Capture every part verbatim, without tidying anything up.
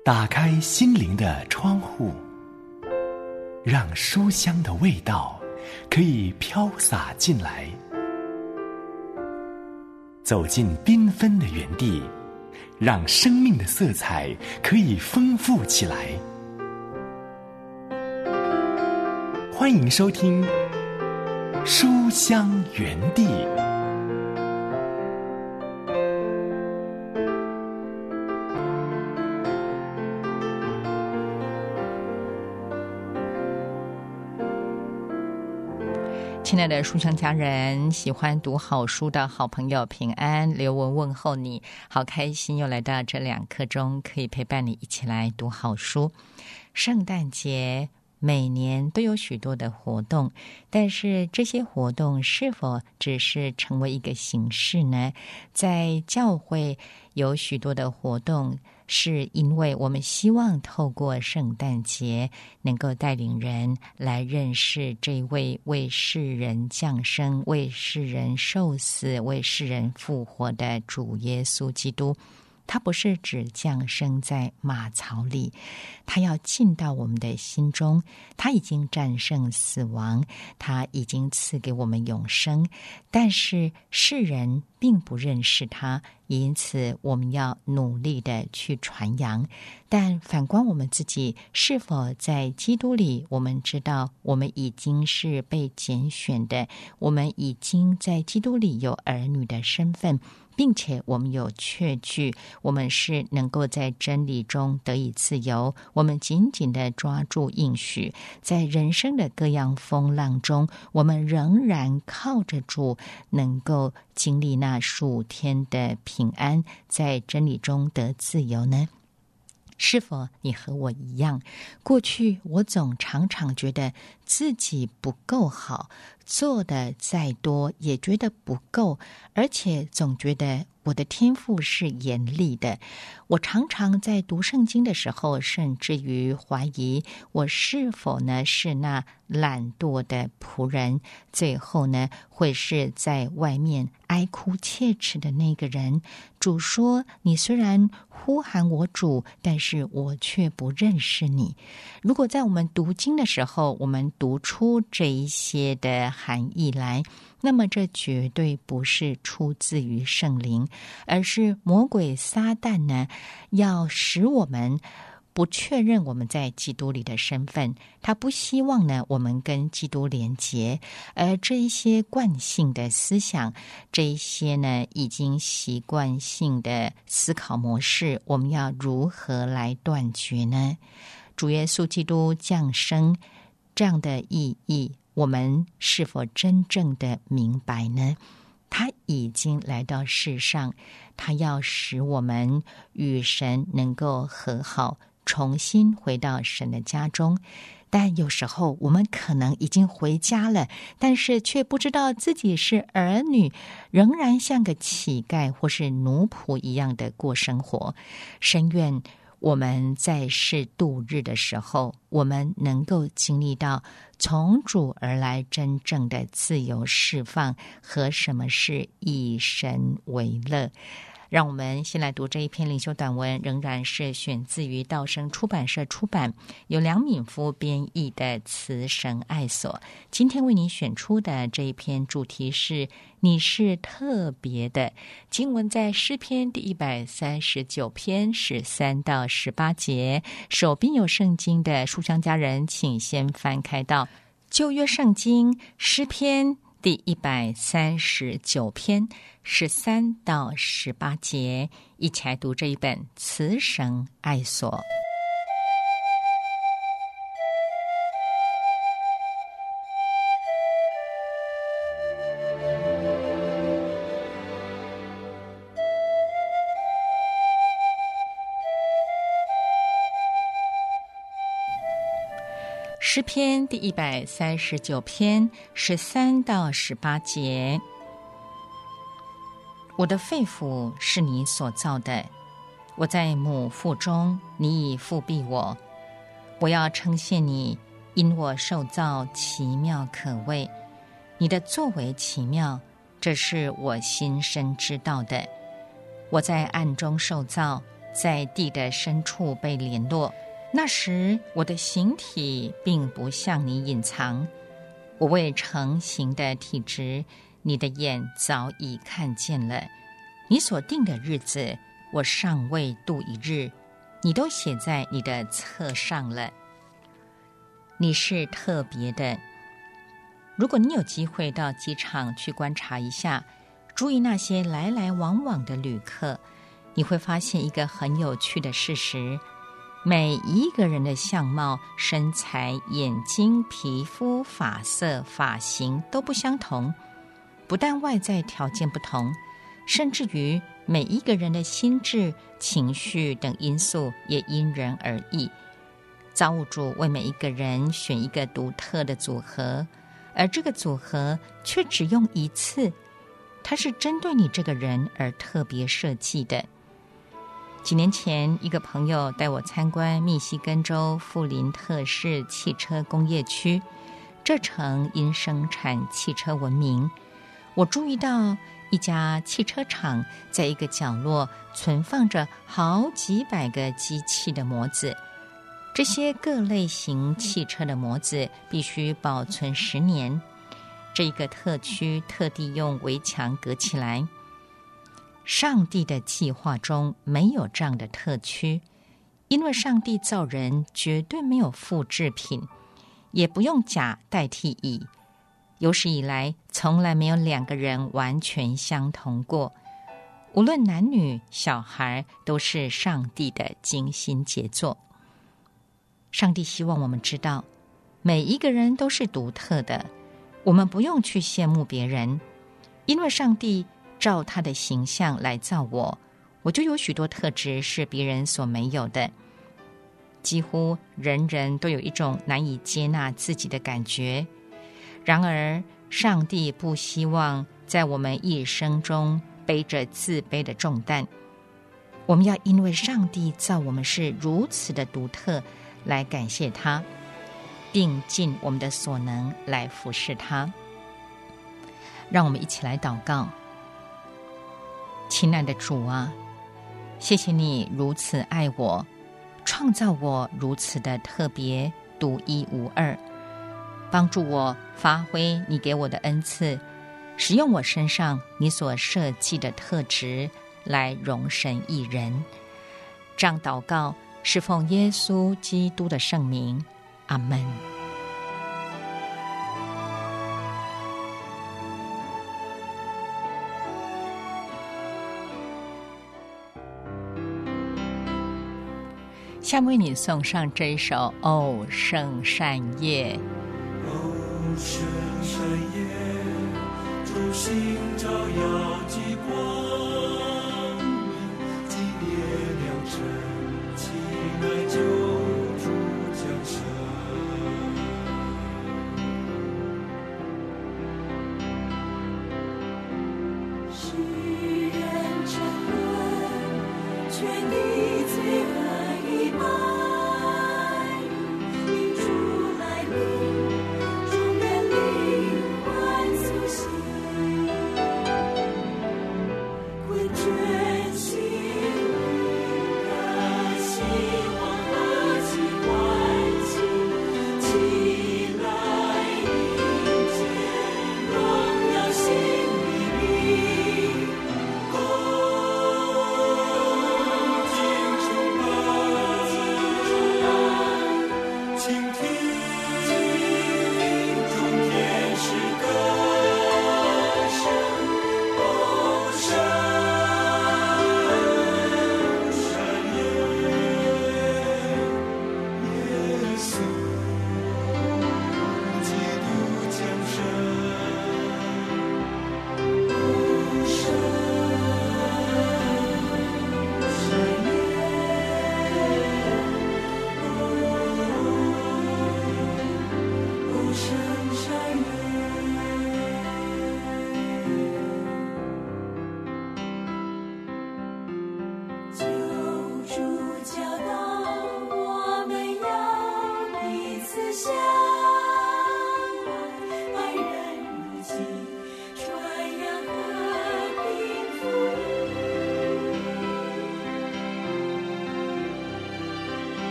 打开心灵的窗户，让书香的味道可以飘洒进来。走进缤纷的园地，让生命的色彩可以丰富起来。欢迎收听书香园地。 亲爱的书香家人，喜欢读好书的好朋友平安，刘文问候你，好开心又来到这两刻钟，可以陪伴你一起来读好书。圣诞节每年都有许多的活动，但是这些活动是否只是成为一个形式呢？在教会有许多的活动，是因为我们希望透过圣诞节能够带领人来认识这位为世人降生、为世人受死、为世人复活的主耶稣基督。他不是只降生在马槽里，他要进到我们的心中，他已经战胜死亡，他已经赐给我们永生，但是世人并不认识他，因此我们要努力的去传扬。但反观我们自己，是否在基督里，我们知道我们已经是被拣选的，我们已经在基督里有儿女的身份，并且我们有确据，我们是能够在真理中得以自由，我们紧紧地抓住应许，在人生的各样风浪中，我们仍然靠着主，能够经历那数天的平安，在真理中得自由呢？是否你和我一样，过去我总常常觉得自己不够好，做的再多也觉得不够，而且总觉得我的天赋是严厉的。我常常在读圣经的时候，甚至于怀疑我是否呢是那懒惰的仆人，最后呢会是在外面哀哭切齿的那个人。主说，你虽然呼喊我主，但是我却不认识你。如果在我们读经的时候，我们读出这一些的含义来，那么这绝对不是出自于圣灵，而是魔鬼撒旦呢，要使我们不确认我们在基督里的身份，他不希望呢我们跟基督连结，而这一些惯性的思想，这一些呢已经习惯性的思考模式，我们要如何来断绝呢？主耶稣基督降生这样的意义，我们是否真正的明白呢？他已经来到世上，他要使我们与神能够和好，重新回到神的家中。但有时候我们可能已经回家了，但是却不知道自己是儿女，仍然像个乞丐或是奴仆一样的过生活。深愿我们在世度日的时候，我们能够经历到从主而来真正的自由释放和什么是以神为乐。让我们先来读这一篇灵修短文，仍然是选自于道生出版社出版，由梁敏夫编译的《慈神爱所》。今天为您选出的这一篇主题是你是特别的，经文在诗篇第一百三十九篇十三到十八节。手边有圣经的书香家人，请先翻开到旧约圣经诗篇第一百三十九篇十三到十八节，一起来读这一本《慈神爱所》。诗篇第一百三十九篇十三到十八节。我的肺腑是你所造的，我在母腹中，你已复庇我。我要称谢你，因我受造奇妙可畏，你的作为奇妙，这是我心深知道的。我在暗中受造， 在地的深处被联络。那时我的形体并不向你隐藏，我未成形的体质，你的眼早已看见了。你所定的日子，我尚未度一日，你都写在你的册上了。你是特别的。如果你有机会到机场去观察一下，注意那些来来往往的旅客，你会发现一个很有趣的事实：每一个人的相貌、身材、眼睛、皮肤、发色、发型都不相同。不但外在条件不同，甚至于每一个人的心智、情绪等因素也因人而异。造物主为每一个人选一个独特的组合，而这个组合却只用一次，它是针对你这个人而特别设计的。几年前，一个朋友带我参观密西根州富林特市汽车工业区，这城因生产汽车闻名。我注意到一家汽车厂在一个角落存放着好几百个机器的模子，这些各类型汽车的模子必须保存十年。这一个特区特地用围墙隔起来。上帝的计划中没有这样的特区，因为上帝造人绝对没有复制品，也不用甲代替乙。有史以来，从来没有两个人完全相同过。无论男女、小孩，都是上帝的精心杰作。上帝希望我们知道，每一个人都是独特的，我们不用去羡慕别人，因为上帝照他的形象来造我，我就有许多特质是别人所没有的。几乎人人都有一种难以接纳自己的感觉，然而上帝不希望在我们一生中背着自卑的重担。我们要因为上帝造我们是如此的独特来感谢他，并尽我们的所能来服侍他。让我们一起来祷告。亲爱的主啊，谢谢你如此爱我，创造我如此的特别独一无二，帮助我发挥你给我的恩赐，使用我身上你所设计的特质来荣神益人。这样祷告是奉耶稣基督的圣名，阿们。下面为你送上这一首《哦，圣善夜》。 哦，圣善夜，主心照耀极光，今夜良辰，起来救主降生。世人沉沦，却你最爱一般。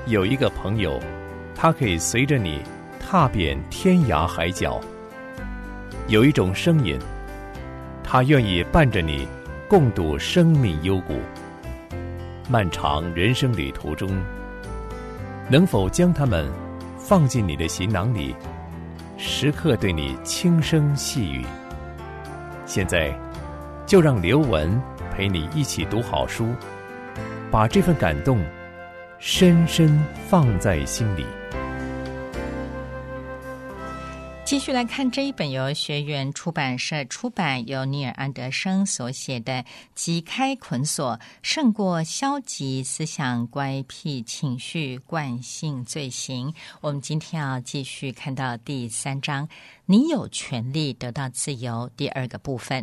有一个朋友，他可以随着你踏遍天涯海角。有一种声音，他愿意伴着你共度生命幽谷。漫长人生旅途中，能否将它们放进你的行囊里，时刻对你轻声细语？现在就让刘文陪你一起读好书，把这份感动深深放在心里。 继续来看这一本由学园出版社出版，由尼尔·安德生所写的《击开捆锁，胜过消极思想、乖僻情绪、惯性罪行》。我们今天要继续看到第三章，你有权利得到自由，第二个部分。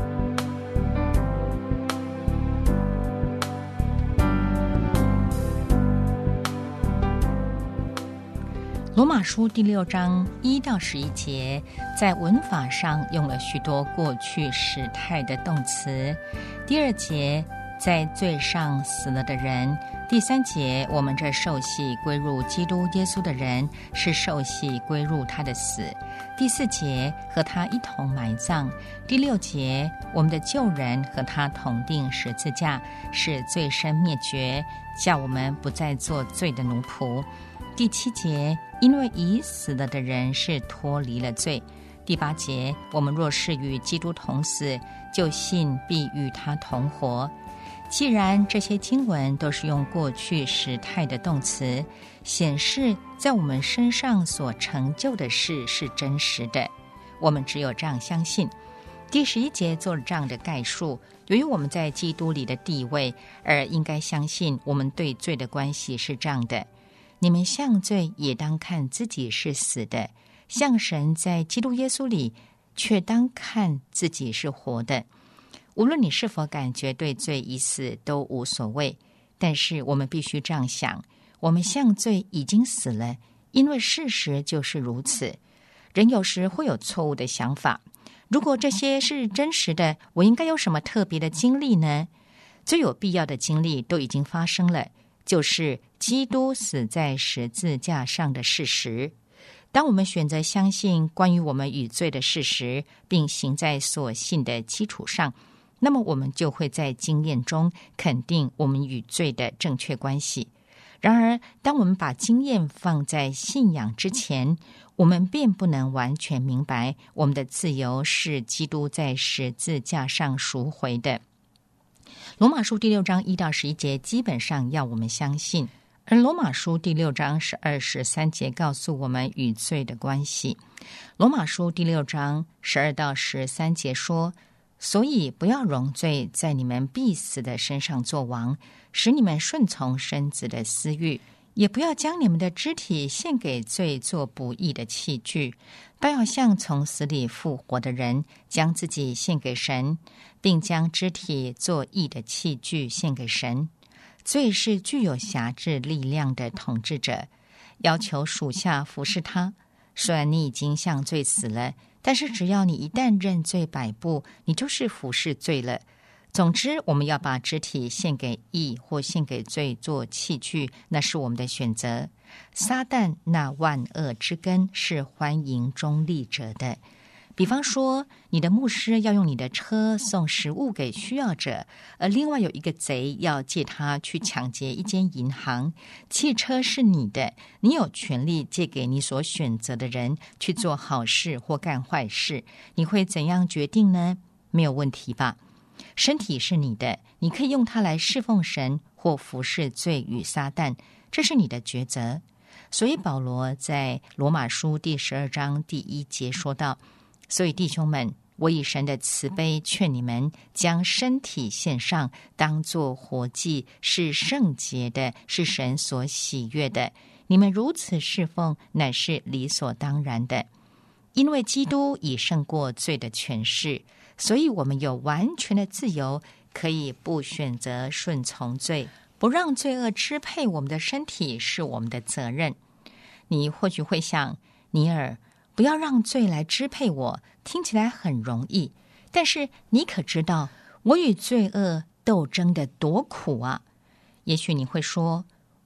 罗马书第六章一到十一节，在文法上用了许多过去时态的动词。第二节，在罪上死了的人。第三节，我们这受洗归入基督耶稣的人，是受洗归入他的死。第四节，和他一同埋葬。第六节，我们的旧人和他同定十字架，使罪身灭绝，叫我们不再做罪的奴仆。第七节，因为已死了的人是脱离了罪。第八节，我们若是与基督同死，就信必与他同活。既然这些经文都是用过去时态的动词，显示在我们身上所成就的事是真实的，我们只有这样相信。第十一节做了这样的概述，由于我们在基督里的地位，而应该相信我们对罪的关系是这样的：你们向罪也当看自己是死的，向神在基督耶稣里却当看自己是活的。无论你是否感觉对罪已死都无所谓，但是我们必须这样想：我们向罪已经死了，因为事实就是如此。人有时会有错误的想法，如果这些是真实的，我应该有什么特别的经历呢？最有必要的经历都已经发生了，就是基督死在十字架上的事实。当我们选择相信关于我们与罪的事实，并行在所信的基础上，那么我们就会在经验中肯定我们与罪的正确关系。然而，当我们把经验放在信仰之前，我们便不能完全明白我们的自由是基督在十字架上赎回的。罗马书第六章一到十一节基本上要我们相信，而罗马书第六章十二、十三节告诉我们与罪的关系。罗马书第六章十二到十三节说：所以不要容罪在你们必死的身上作王，使你们顺从身子的私欲，也不要将你们的肢体献给罪做不义的器具，倒要像从死里复活的人，将自己献给神，并将肢体做义的器具献给神。罪是具有辖制力量的统治者，要求属下服侍他。虽然你已经向罪死了，但是只要你一旦认罪摆布，你就是服侍罪了。总之，我们要把肢体献给义或献给罪做器具，那是我们的选择。撒旦那万恶之根是欢迎中立者的。比方说，你的牧师要用你的车送食物给需要者，而另外有一个贼要借他去抢劫一间银行。汽车是你的，你有权利借给你所选择的人去做好事或干坏事。你会怎样决定呢？没有问题吧？身体是你的，你可以用它来侍奉神或服侍罪与撒旦，这是你的抉择。所以保罗在罗马书第十二章第一节说道：所以弟兄们，我以神的慈悲劝你们，将身体献上，当作活祭，是圣洁的，是神所喜悦的。你们如此侍奉，乃是理所当然的。因为基督已胜过罪的权势，所以我们有完全的自由，可以不选择顺从罪，不让罪恶支配我们的身体是我们的责任。你或许会想，尼尔，不要让罪来支配我，听起来很容易，但是你可知道我与罪恶斗争的多苦啊？也许你会说，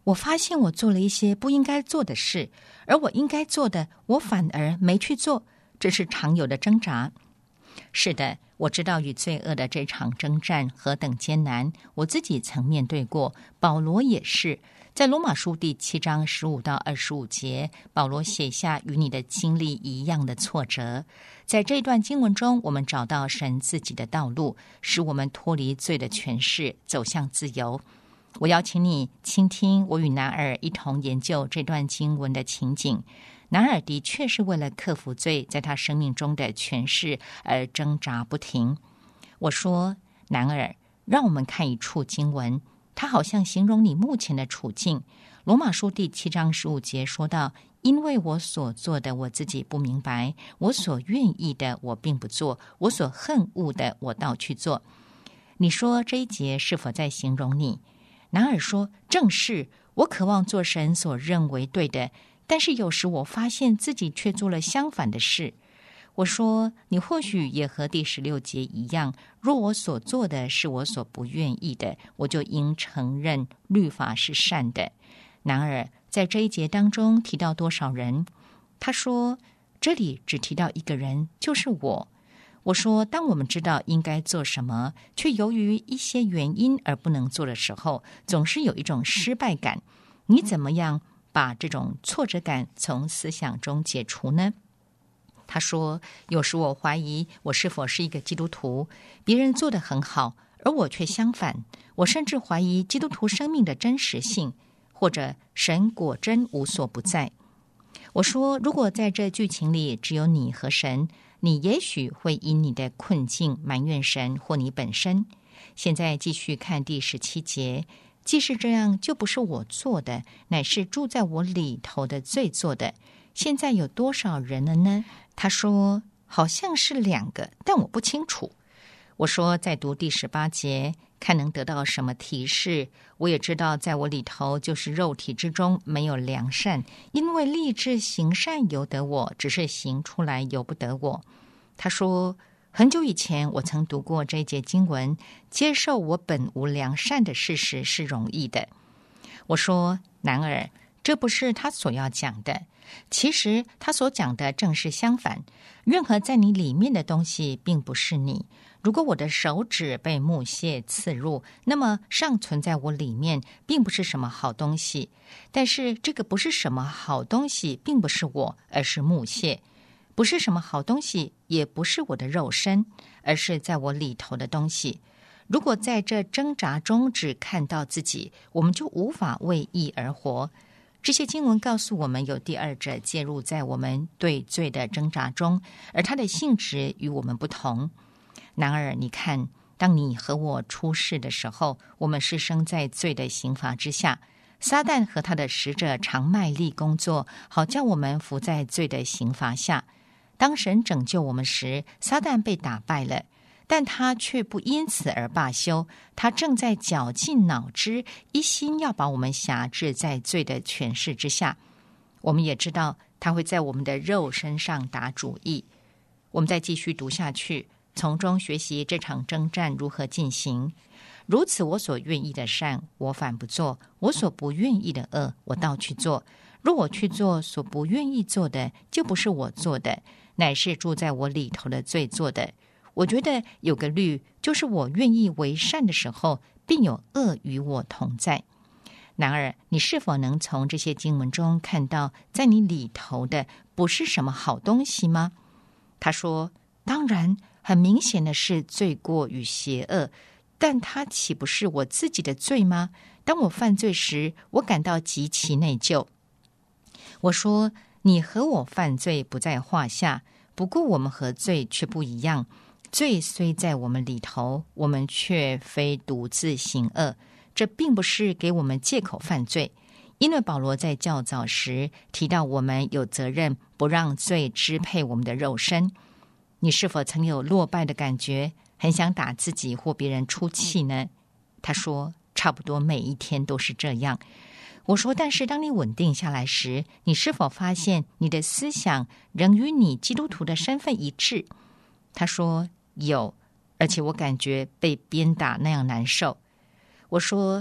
我发现我做了一些不应该做的事，而我应该做的，我反而没去做，这是常有的挣扎。是的，我知道与罪恶的这场征战何等艰难，我自己曾面对过，保罗也是。在罗马书第七章十五到二十五节，保罗写下与你的经历一样的挫折。在这段经文中，我们找到神自己的道路，使我们脱离罪的权势，走向自由。我邀请你倾听我与拿尔一同研究这段经文的情景。拿尔的确是为了克服罪在他生命中的权势而挣扎不停。我说，拿尔，让我们看一处经文，它好像形容你目前的处境。罗马书第七章十五节说到，因为我所做的我自己不明白，我所愿意的我并不做，我所恨恶的我倒去做。你说这一节是否在形容你？拿尔说，正是，我渴望做神所认为对的，但是有时我发现自己却做了相反的事。我说，你或许也和第十六节一样，若我所做的是我所不愿意的，我就应承认律法是善的。然而在这一节当中提到多少人？他说，这里只提到一个人，就是我。我说，当我们知道应该做什么，却由于一些原因而不能做的时候，总是有一种失败感。你怎么样把这种挫折感从思想中解除呢？他说，有时我怀疑我是否是一个基督徒，别人做得很好，而我却相反。我甚至怀疑基督徒生命的真实性，或者神果真无所不在。我说，如果在这剧情里只有你和神，你也许会因你的困境埋怨神或你本身。现在继续看第十七节，既是这样，就不是我做的，乃是住在我里头的罪做的。现在有多少人了呢？他说，好像是两个，但我不清楚。我说，再读第十八节，看能得到什么提示。我也知道在我里头，就是肉体之中没有良善，因为立志行善由得我，只是行出来由不得我。他说，很久以前我曾读过这一节经文，接受我本无良善的事实是容易的。我说，然而这不是他所要讲的，其实他所讲的正是相反。任何在你里面的东西并不是你。如果我的手指被木屑刺入，那么尚存在我里面并不是什么好东西。但是这个不是什么好东西并不是我，而是木屑。不是什么好东西，也不是我的肉身，而是在我里头的东西。如果在这挣扎中只看到自己，我们就无法为义而活。这些经文告诉我们，有第二者介入在我们对罪的挣扎中，而它的性质与我们不同。然而你看，当你和我出世的时候，我们是生在罪的刑罚之下。撒旦和他的使者常卖力工作，好叫我们伏在罪的刑罚下。当神拯救我们时，撒旦被打败了，但他却不因此而罢休，他正在绞尽脑汁，一心要把我们辖制在罪的权势之下。我们也知道他会在我们的肉身上打主意。我们再继续读下去，从中学习这场征战如何进行。如此，我所愿意的善，我反不做；我所不愿意的恶，我倒去做。若我去做所不愿意做的，就不是我做的，乃是住在我里头的罪做的。我觉得有个律，就是我愿意为善的时候，并有恶与我同在。然而，你是否能从这些经文中看到，在你里头的不是什么好东西吗？他说，当然，很明显的是罪过与邪恶，但它岂不是我自己的罪吗？当我犯罪时，我感到极其内疚。我说，你和我犯罪不在话下，不过我们和罪却不一样。罪虽在我们里头，我们却非独自行恶。这并不是给我们借口犯罪，因为保罗在较早时提到我们有责任不让罪支配我们的肉身。你是否曾有落败的感觉，很想打自己或别人出气呢？他说，差不多每一天都是这样。我说，但是当你稳定下来时，你是否发现你的思想仍与你基督徒的身份一致？他说，有，而且我感觉被鞭打那样难受。我说，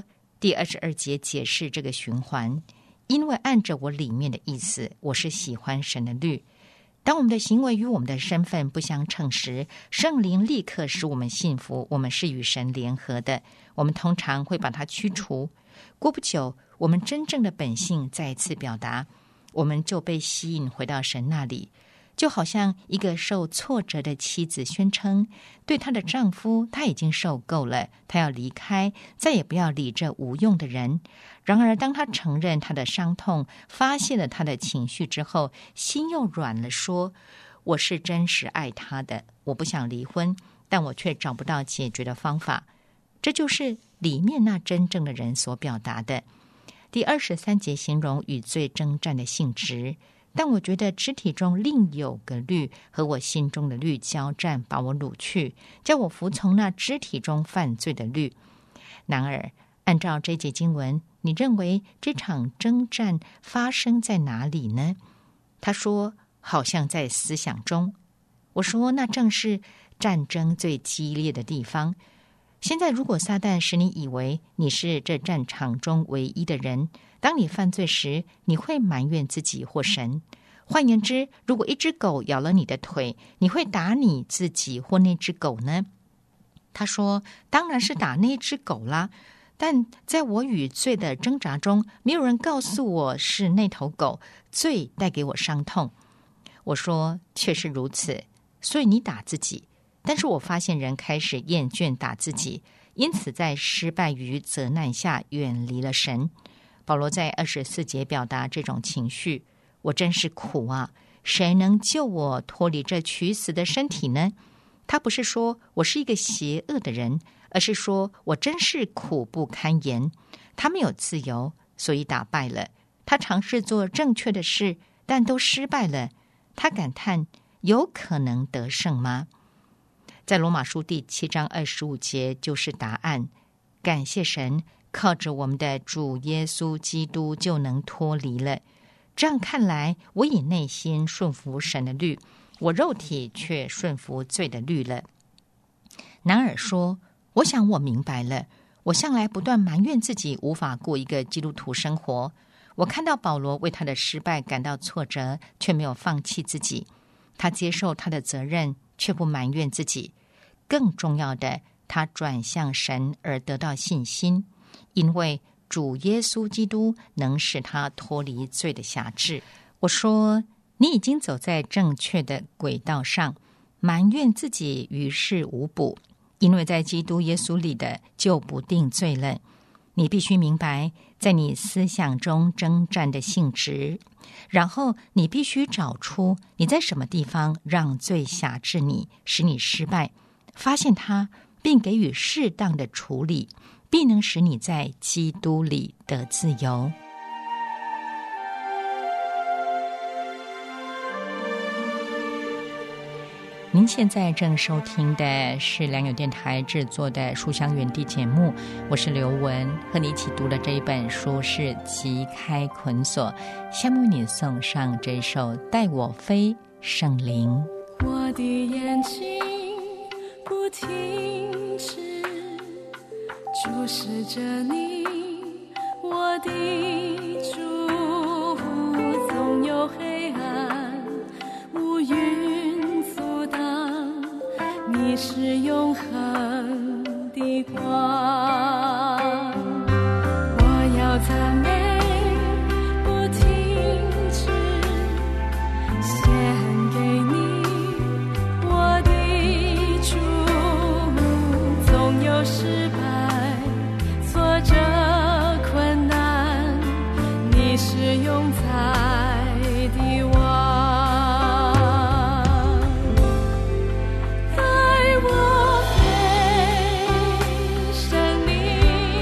第二十二节解释这个循环，因为按着我里面的意思，我是喜欢神的律。当我们的行为与我们的身份不相称时，圣灵立刻使我们信服，我们是与神联合的。我们通常会把它驱除。过不久，我们真正的本性再一次表达，我们就被吸引回到神那里。就好像一个受挫折的妻子宣称，对她的丈夫她已经受够了，她要离开，再也不要理这无用的人。然而当她承认她的伤痛，发泄了她的情绪之后，心又软了，说我是真实爱他的，我不想离婚，但我却找不到解决的方法。这就是里面那真正的人所表达的。第二十三节形容与罪征战的性质，但我觉得肢体中另有个律和我心中的律交战，把我掳去，叫我服从那肢体中犯罪的律。然而按照这节经文，你认为这场征战发生在哪里呢？他说好像在思想中。我说那正是战争最激烈的地方。现在如果撒旦使你以为你是这战场中唯一的人，当你犯罪时，你会埋怨自己或神。换言之，如果一只狗咬了你的腿，你会打你自己或那只狗呢？他说当然是打那只狗啦，但在我与罪的挣扎中，没有人告诉我是那头狗，罪带给我伤痛。我说确实如此，所以你打自己。但是我发现人开始厌倦打自己，因此在失败与责难下远离了神。保罗在二十四节表达这种情绪，我真是苦啊，谁能救我脱离这取死的身体呢？他不是说我是一个邪恶的人，而是说我真是苦不堪言。他没有自由，所以打败了。他尝试做正确的事，但都失败了。他感叹，有可能得胜吗？在罗马书第七章二十五节就是答案。感谢神，靠着我们的主耶稣基督就能脱离了。这样看来，我以内心顺服神的律，我肉体却顺服罪的律了。南尔说，我想我明白了。我向来不断埋怨自己无法过一个基督徒生活。我看到保罗为他的失败感到挫折，却没有放弃自己。他接受他的责任，却不埋怨自己。更重要的，他转向神而得到信心，因为主耶稣基督能使他脱离罪的辖制。我说，你已经走在正确的轨道上，埋怨自己于事无补，因为在基督耶稣里的就不定罪了。你必须明白在你思想中征战的性质，然后你必须找出你在什么地方让罪辖制你，使你失败，发现它，并给予适当的处理，必能使你在基督里得自由。您现在正收听的是良友电台制作的书香园地节目，我是刘文，和你一起读的这一本书是《击开捆锁》，下面为你送上这首《带我飞》，圣灵。 我的眼睛不停止注视着你，我的主，总有黑暗乌云阻挡，你是永恒的光。我要赞美不停止献给你，我的主，总有失败挫折困难，你是永在的王。带我飞，生命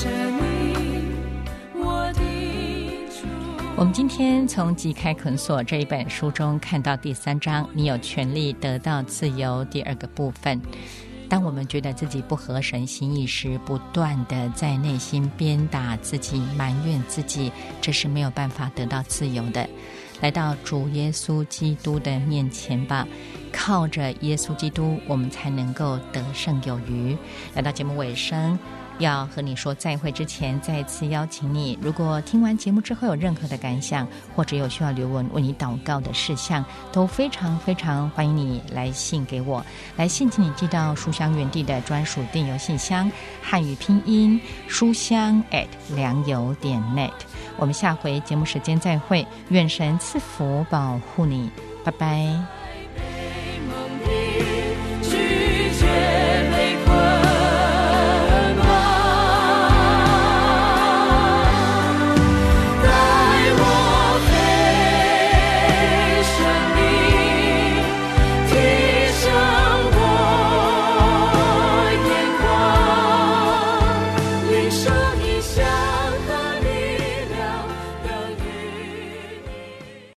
你，我的主。 我们今天从《即开捆锁》这一本书中看到第三章，你有权利得到自由，第二个部分。当我们觉得自己不合神心意时，不断的在内心鞭打自己，埋怨自己，这是没有办法得到自由的。来到主耶稣基督的面前吧，靠着耶稣基督，我们才能够得胜有余。来到节目尾声，要和你说再会之前，再次邀请你，如果听完节目之后有任何的感想，或者有需要留文为你祷告的事项，都非常非常欢迎你来信给我。来信请你寄到书香园地的专属电邮信箱，汉语拼音书香 at 良友点 net。 我们下回节目时间再会，愿神赐福保护你，拜拜。